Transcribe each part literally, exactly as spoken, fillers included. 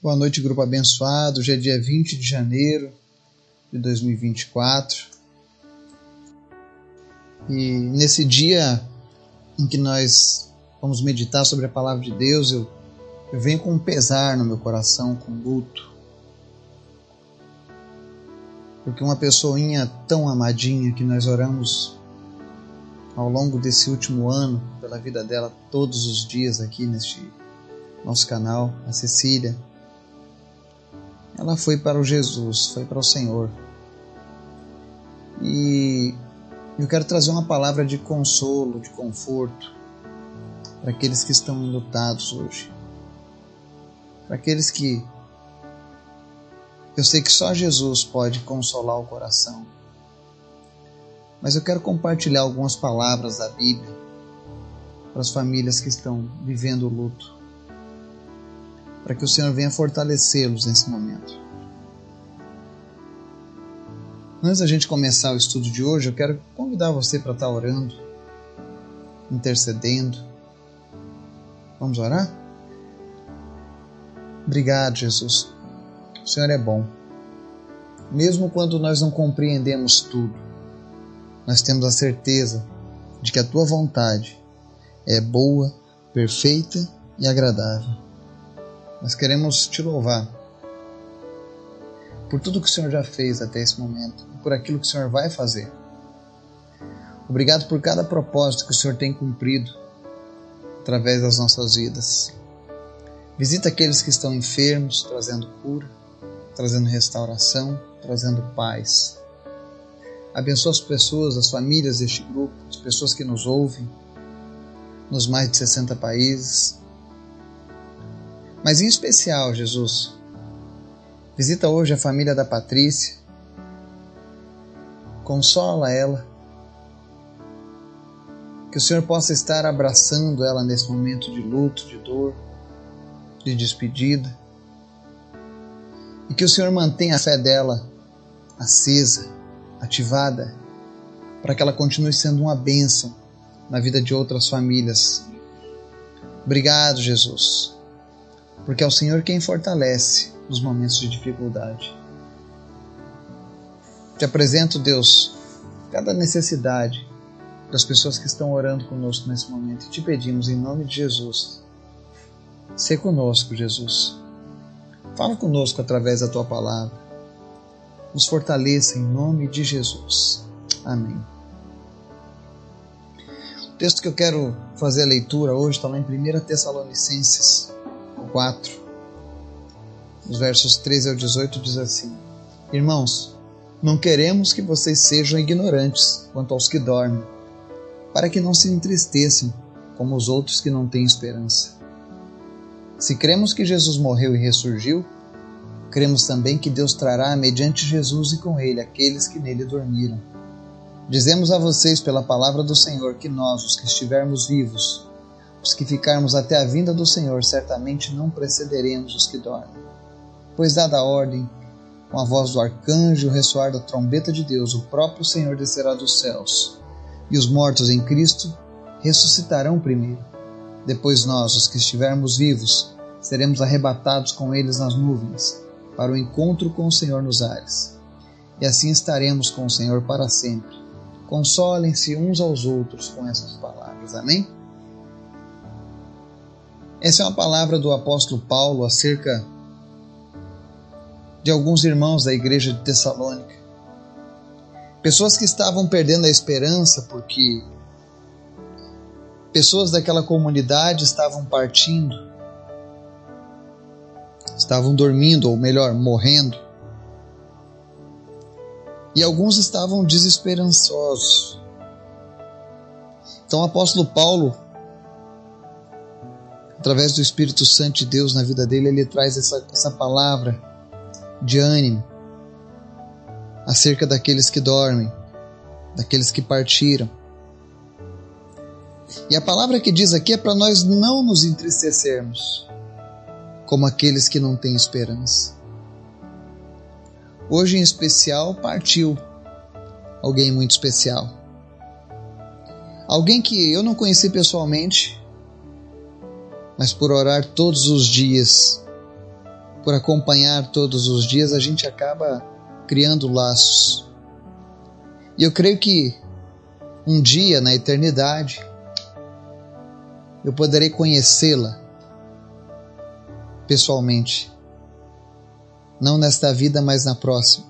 Boa noite, grupo abençoado. Hoje é dia vinte de janeiro de dois mil e vinte e quatro. E nesse dia em que nós vamos meditar sobre a palavra de Deus, eu, eu venho com um pesar no meu coração, com luto. Porque uma pessoinha tão amadinha que nós oramos ao longo desse último ano pela vida dela todos os dias aqui neste nosso canal, a Cecília, ela foi para o Jesus, foi para o Senhor. E eu quero trazer uma palavra de consolo, de conforto para aqueles que estão enlutados hoje. Para aqueles que eu sei que só Jesus pode consolar o coração. Mas eu quero compartilhar algumas palavras da Bíblia para as famílias que estão vivendo o luto, para que o Senhor venha fortalecê-los nesse momento. Antes da gente começar o estudo de hoje, eu quero convidar você para estar orando, intercedendo. Vamos orar? Obrigado, Jesus. O Senhor é bom. Mesmo quando nós não compreendemos tudo, nós temos a certeza de que a Tua vontade é boa, perfeita e agradável. Nós queremos Te louvar por tudo que o Senhor já fez até esse momento e por aquilo que o Senhor vai fazer. Obrigado por cada propósito que o Senhor tem cumprido através das nossas vidas. Visita aqueles que estão enfermos, trazendo cura, trazendo restauração, trazendo paz. Abençoa as pessoas, as famílias deste grupo, as pessoas que nos ouvem nos mais de sessenta países. Mas em especial, Jesus, visita hoje a família da Patrícia, consola ela, que o Senhor possa estar abraçando ela nesse momento de luto, de dor, de despedida, e que o Senhor mantenha a fé dela acesa, ativada, para que ela continue sendo uma bênção na vida de outras famílias. Obrigado, Jesus, porque é o Senhor quem fortalece nos momentos de dificuldade. Te apresento, Deus, cada necessidade das pessoas que estão orando conosco nesse momento e te pedimos em nome de Jesus, sê conosco, Jesus. Fala conosco através da Tua palavra. Nos fortaleça em nome de Jesus. Amém. O texto que eu quero fazer a leitura hoje está lá em primeira Tessalonicenses quatro, os versos treze ao dezoito, diz assim: Irmãos, não queremos que vocês sejam ignorantes quanto aos que dormem, para que não se entristeçam como os outros que não têm esperança. Se cremos que Jesus morreu e ressurgiu, cremos também que Deus trará mediante Jesus e com Ele aqueles que nele dormiram. Dizemos a vocês pela palavra do Senhor que nós, os que estivermos vivos, os que ficarmos até a vinda do Senhor, certamente não precederemos os que dormem. Pois dada a ordem, com a voz do arcanjo e o ressoar da trombeta de Deus, o próprio Senhor descerá dos céus, e os mortos em Cristo ressuscitarão primeiro. Depois nós, os que estivermos vivos, seremos arrebatados com eles nas nuvens, para o encontro com o Senhor nos ares. E assim estaremos com o Senhor para sempre. Consolem-se uns aos outros com essas palavras. Amém? Essa é uma palavra do apóstolo Paulo acerca de alguns irmãos da igreja de Tessalônica. Pessoas que estavam perdendo a esperança porque pessoas daquela comunidade estavam partindo, estavam dormindo, ou melhor, morrendo. E alguns estavam desesperançosos. Então o apóstolo Paulo, através do Espírito Santo de Deus na vida dele, ele traz essa, essa palavra de ânimo acerca daqueles que dormem, daqueles que partiram. E a palavra que diz aqui é para nós não nos entristecermos como aqueles que não têm esperança. Hoje em especial partiu alguém muito especial. Alguém que eu não conheci pessoalmente, mas por orar todos os dias por acompanhar todos os dias, a gente acaba criando laços. E eu creio que um dia, na eternidade, eu poderei conhecê-la pessoalmente. Não nesta vida, mas na próxima.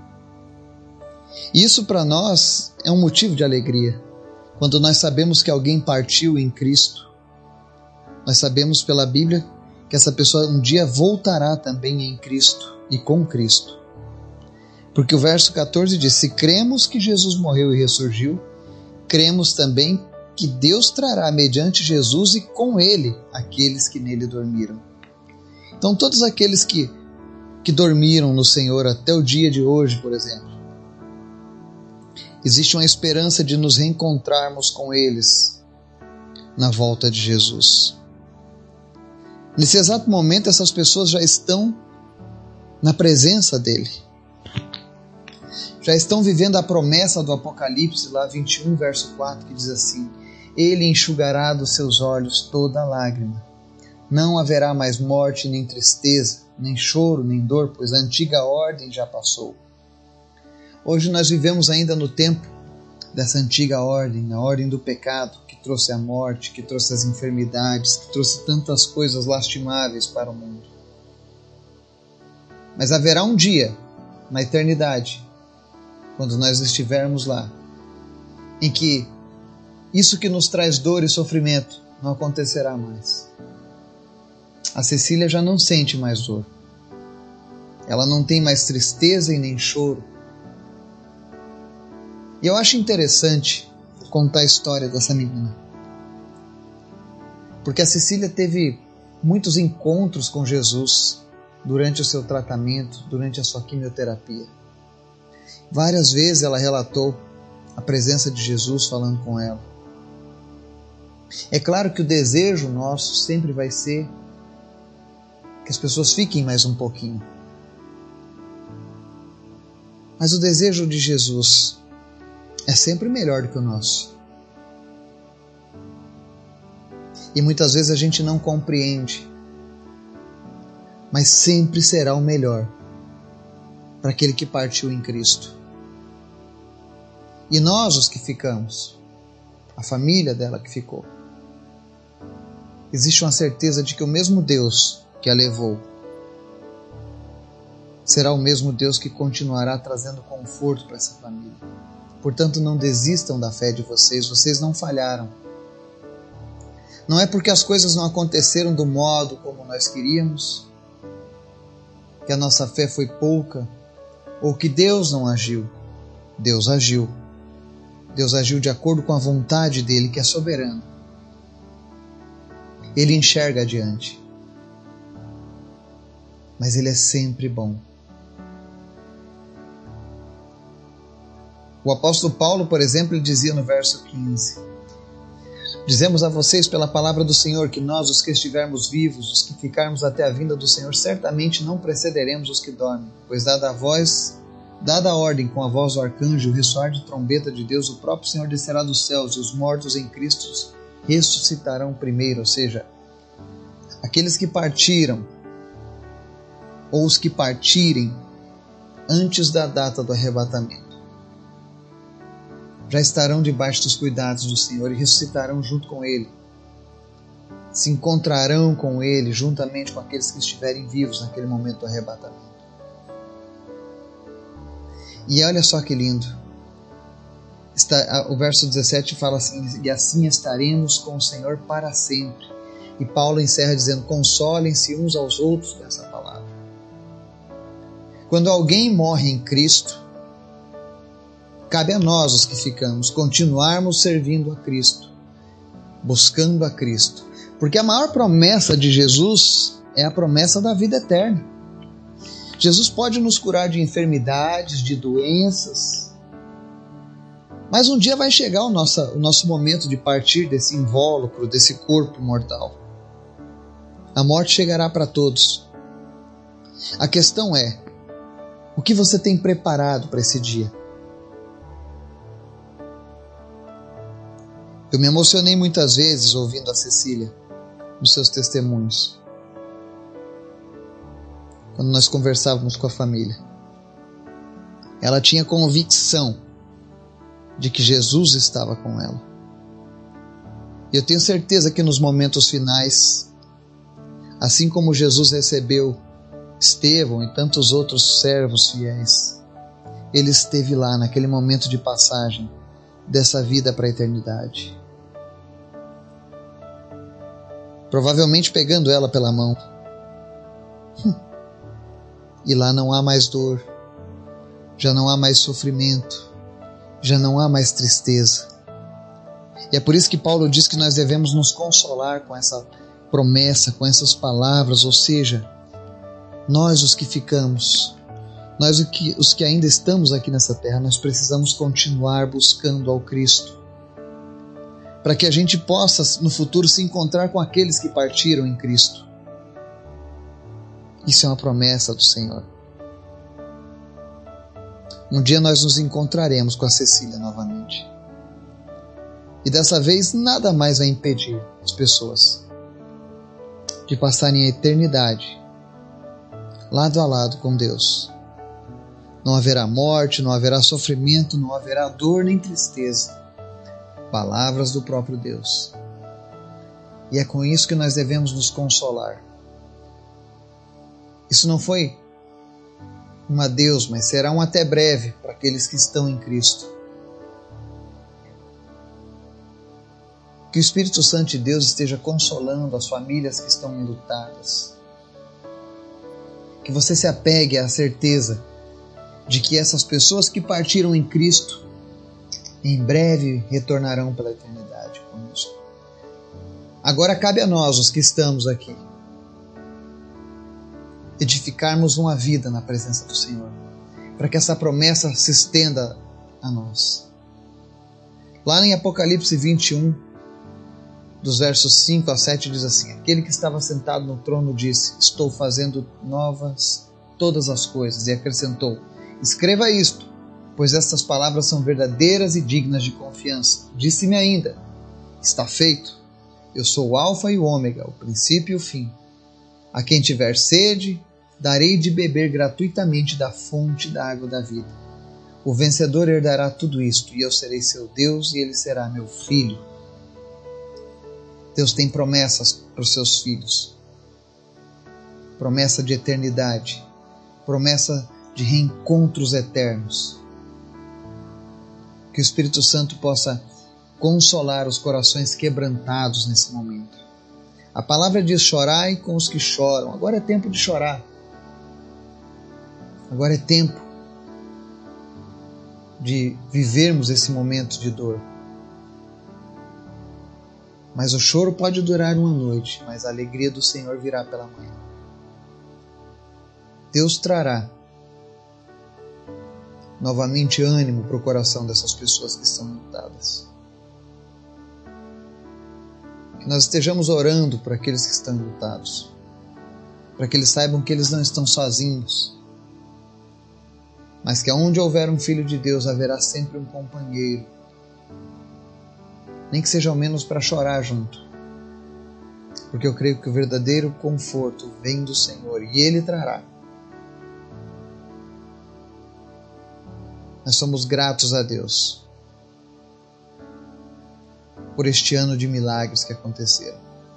Isso para nós é um motivo de alegria. Quando nós sabemos que alguém partiu em Cristo, nós sabemos pela Bíblia que essa pessoa um dia voltará também em Cristo e com Cristo. Porque o verso catorze diz: se cremos que Jesus morreu e ressurgiu, cremos também que Deus trará mediante Jesus e com Ele aqueles que nele dormiram. Então todos aqueles que, que dormiram no Senhor até o dia de hoje, por exemplo, existe uma esperança de nos reencontrarmos com eles na volta de Jesus. Nesse exato momento, essas pessoas já estão na presença dele. Já estão vivendo a promessa do Apocalipse, lá vinte e um, verso quatro, que diz assim: ele enxugará dos seus olhos toda lágrima. Não haverá mais morte, nem tristeza, nem choro, nem dor, pois a antiga ordem já passou. Hoje nós vivemos ainda no tempo dessa antiga ordem, a ordem do pecado, que trouxe a morte, que trouxe as enfermidades, que trouxe tantas coisas lastimáveis para o mundo. Mas haverá um dia, na eternidade, quando nós estivermos lá, em que isso que nos traz dor e sofrimento não acontecerá mais. A Cecília já não sente mais dor. Ela não tem mais tristeza e nem choro. E eu acho interessante contar a história dessa menina. Porque a Cecília teve muitos encontros com Jesus durante o seu tratamento, durante a sua quimioterapia. Várias vezes ela relatou a presença de Jesus falando com ela. É claro que o desejo nosso sempre vai ser que as pessoas fiquem mais um pouquinho. Mas o desejo de Jesus é sempre melhor do que o nosso. E muitas vezes a gente não compreende, mas sempre será o melhor para aquele que partiu em Cristo. E nós, os que ficamos, a família dela que ficou, existe uma certeza de que o mesmo Deus que a levou será o mesmo Deus que continuará trazendo conforto para essa família. Portanto, não desistam da fé de vocês, vocês não falharam. Não é porque as coisas não aconteceram do modo como nós queríamos, que a nossa fé foi pouca, ou que Deus não agiu. Deus agiu. Deus agiu de acordo com a vontade dele, que é soberana. Ele enxerga adiante. Mas ele é sempre bom. O apóstolo Paulo, por exemplo, ele dizia no verso quinze: dizemos a vocês pela palavra do Senhor que nós, os que estivermos vivos, os que ficarmos até a vinda do Senhor, certamente não precederemos os que dormem, pois dada a voz, dada a ordem com a voz do arcanjo, o ressoar de trombeta de Deus, o próprio Senhor descerá dos céus e os mortos em Cristo ressuscitarão primeiro, ou seja, aqueles que partiram ou os que partirem antes da data do arrebatamento já estarão debaixo dos cuidados do Senhor e ressuscitarão junto com Ele. Se encontrarão com Ele juntamente com aqueles que estiverem vivos naquele momento do arrebatamento. E olha só que lindo. Está, o verso dezessete fala assim: e assim estaremos com o Senhor para sempre. E Paulo encerra dizendo: consolem-se uns aos outros com essa palavra. Quando alguém morre em Cristo, cabe a nós, os que ficamos, continuarmos servindo a Cristo, buscando a Cristo. Porque a maior promessa de Jesus é a promessa da vida eterna. Jesus pode nos curar de enfermidades, de doenças, mas um dia vai chegar o nosso, o nosso momento de partir desse invólucro, desse corpo mortal. A morte chegará para todos. A questão é, o que você tem preparado para esse dia? Eu me emocionei muitas vezes ouvindo a Cecília nos seus testemunhos. quando nós conversávamos com a família. Ela tinha convicção de que Jesus estava com ela. E eu tenho certeza que nos momentos finais, assim como Jesus recebeu Estevão e tantos outros servos fiéis, ele esteve lá naquele momento de passagem dessa vida para a eternidade. Provavelmente pegando ela pela mão. E lá não há mais dor, já não há mais sofrimento, já não há mais tristeza. E é por isso que Paulo diz que nós devemos nos consolar com essa promessa, com essas palavras, ou seja, nós os que ficamos, nós os que, os que ainda estamos aqui nessa terra, nós precisamos continuar buscando ao Cristo, para que a gente possa no futuro se encontrar com aqueles que partiram em Cristo. Isso é uma promessa do Senhor. Um dia nós nos encontraremos com a Cecília novamente. E dessa vez nada mais vai impedir as pessoas de passarem a eternidade lado a lado com Deus. Não haverá morte, não haverá sofrimento, não haverá dor nem tristeza. Palavras do próprio Deus. E é com isso que nós devemos nos consolar. Isso não foi um adeus, mas será um até breve para aqueles que estão em Cristo. Que o Espírito Santo de Deus esteja consolando as famílias que estão enlutadas. Que você se apegue à certeza de que essas pessoas que partiram em Cristo em breve retornarão pela eternidade conosco. Agora cabe a nós, os que estamos aqui, edificarmos uma vida na presença do Senhor, para que essa promessa se estenda a nós. Lá em Apocalipse vinte e um, dos versos cinco a sete, diz assim: aquele que estava sentado no trono disse: estou fazendo novas todas as coisas, e acrescentou: escreva isto, pois estas palavras são verdadeiras e dignas de confiança. Disse-me ainda: está feito. Eu sou o Alfa e o Ômega, o princípio e o fim. A quem tiver sede, darei de beber gratuitamente da fonte da água da vida. O vencedor herdará tudo isto, e eu serei seu Deus, e ele será meu filho. Deus tem promessas para os seus filhos. Promessa de eternidade. Promessa de reencontros eternos. Que o Espírito Santo possa consolar os corações quebrantados nesse momento. A palavra diz: chorai com os que choram. Agora é tempo de chorar. Agora é tempo de vivermos esse momento de dor. Mas o choro pode durar uma noite, mas a alegria do Senhor virá pela manhã. Deus trará novamente ânimo para o coração dessas pessoas que estão lutadas. Que nós estejamos orando para aqueles que estão lutados, para que eles saibam que eles não estão sozinhos, mas que aonde houver um filho de Deus haverá sempre um companheiro, nem que seja ao menos para chorar junto, porque eu creio que o verdadeiro conforto vem do Senhor e Ele trará. Nós somos gratos a Deus por este ano de milagres que aconteceram,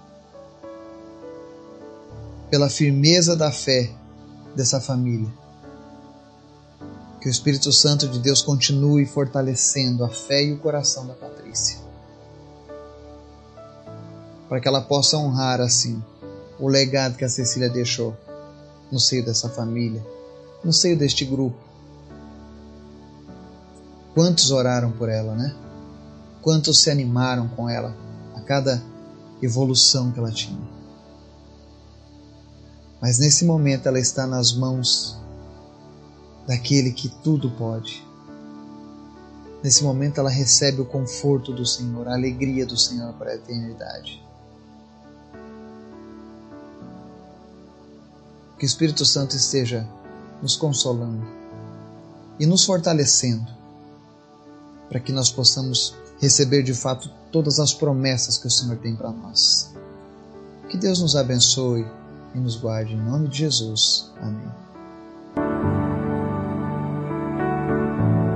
pela firmeza da fé dessa família. Que o Espírito Santo de Deus continue fortalecendo a fé e o coração da Patrícia, para que ela possa honrar assim o legado que a Cecília deixou no seio dessa família, no seio deste grupo. Quantos oraram por ela, né? Quantos se animaram com ela a cada evolução que ela tinha. Mas nesse momento ela está nas mãos daquele que tudo pode. Nesse momento ela recebe o conforto do Senhor, a alegria do Senhor para a eternidade. Que o Espírito Santo esteja nos consolando e nos fortalecendo, para que nós possamos receber de fato todas as promessas que o Senhor tem para nós. Que Deus nos abençoe e nos guarde em nome de Jesus. Amém.